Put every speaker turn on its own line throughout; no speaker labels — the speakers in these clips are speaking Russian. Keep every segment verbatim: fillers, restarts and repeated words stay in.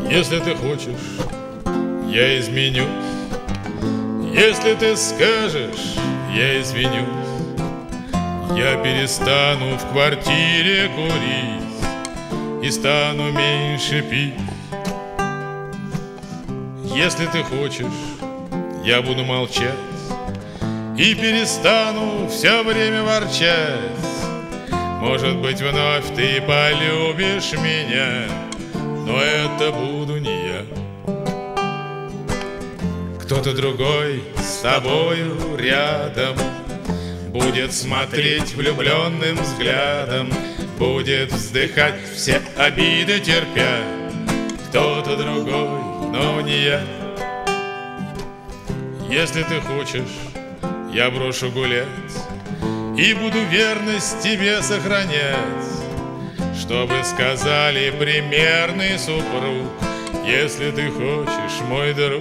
Если ты хочешь, я изменюсь. Если ты скажешь, я извинюсь. Я перестану в квартире курить и стану меньше пить. Если ты хочешь, я буду молчать и перестану все время ворчать. Может быть, вновь ты полюбишь меня, но это буду не я. Кто-то другой с тобою рядом будет смотреть влюбленным взглядом, будет вздыхать, все обиды терпя. Кто-то другой, но не я. Если ты хочешь, я брошу гулять и буду верность тебе сохранять, чтобы сказали примерный супруг. Если ты хочешь, мой друг.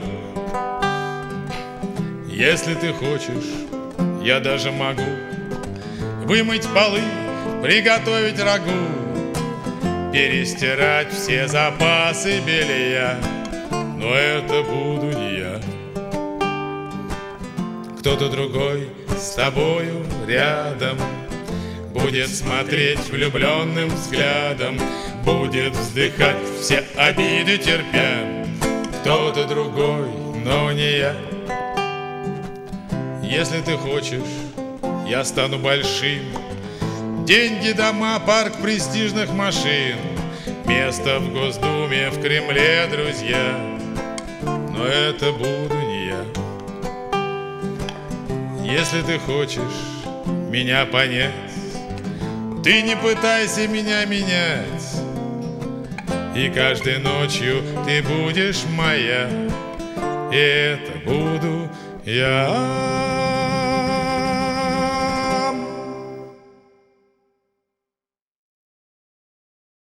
Если ты хочешь, я даже могу вымыть полы, приготовить рагу, перестирать все запасы белья, но это буду не я. Кто-то другой с тобою рядом будет смотреть влюбленным взглядом, будет вздыхать, все обиды терпя. Кто-то другой, но не я. Если ты хочешь, я стану большим. Деньги, дома, парк престижных машин, место в Госдуме, в Кремле, друзья, но это буду не я. Если ты хочешь меня понять, ты не пытайся меня менять, и каждой ночью ты будешь моя, и это буду я.